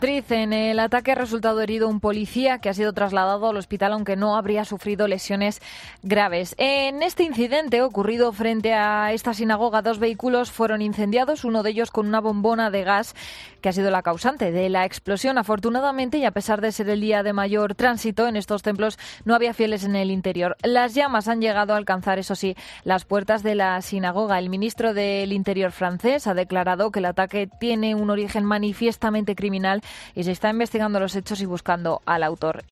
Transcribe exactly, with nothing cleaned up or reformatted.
En el ataque ha resultado herido un policía que ha sido trasladado al hospital, aunque no habría sufrido lesiones graves. En este incidente ocurrido frente a esta sinagoga, dos vehículos fueron incendiados, uno de ellos con una bombona de gas que ha sido la causante de la explosión. Afortunadamente, y a pesar de ser el día de mayor tránsito en estos templos, no había fieles en el interior. Las llamas han llegado a alcanzar, eso sí, las puertas de la sinagoga. El ministro del Interior francés ha declarado que el ataque tiene un origen manifiestamente criminal y se está investigando los hechos y buscando al autor.